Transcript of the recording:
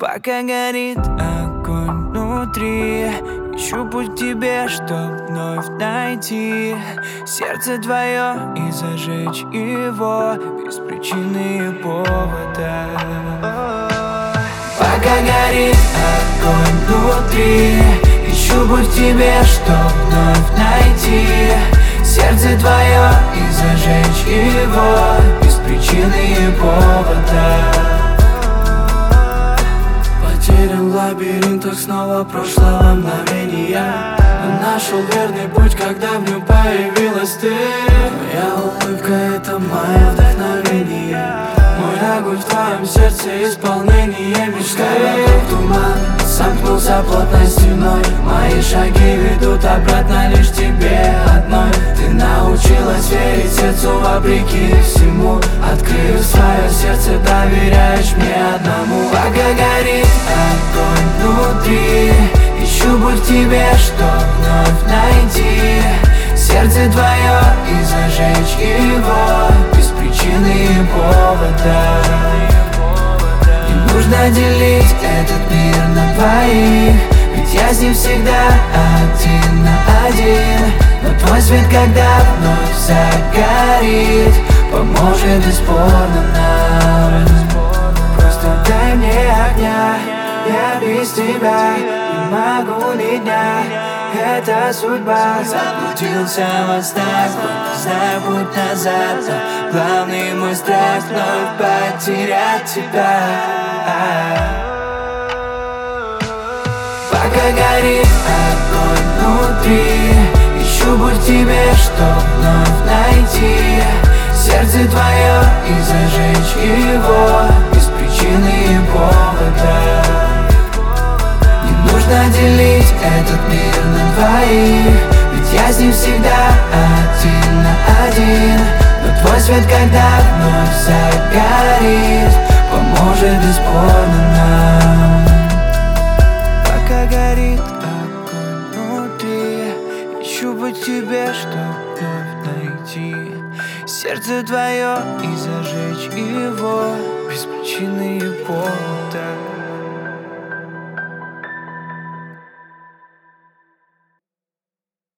Пока горит огонь внутри, ищу путь к тебе, чтоб вновь найти сердце твое и зажечь его без причины и повода. Пока горит огонь внутри, ищу путь к тебе, чтоб вновь найти сердце твое и зажечь его без причины и повода. Потерян в лабиринтах снова прошлого мгновения, но нашел верный путь, когда в нем появилась ты. Твоя улыбка — это мое вдохновение, мой огонь в твоем сердце, исполнение мечты. Вокруг туман сомкнулся плотной стеной, мои шаги ведут обратно лишь к тебе одной. Ты научилась верить сердцу вопреки всему, открыв свое сердце, доверяешь мне одному. Пока горит огонь внутри, ищу путь к тебе, чтоб вновь найти сердце твое и зажечь его без причины и повода. Не нужно делить этот мир на двоих, ведь я с ним всегда один на один. Но твой свет, когда вновь загорит, поможет бесспорно нам. Просто дай мне огня, я без тебя не могу ни дня. Это судьба. Заблудился во снах, знаю путь назад, но главный мой страх вновь потерять тебя. Пока горит огонь внутри, ищу путь к тебе, чтоб вновь найти сердце твое и зажечь его без причины и повода. Не нужно делить этот мир на двоих, ведь я с ним всегда один на один. Но твой свет, когда вновь загорит, поможет бесспорно нам. Пока горит огонь внутри, ищу путь к тебе, чтоб вновь найти сердце твое и зажечь его без причины и повода.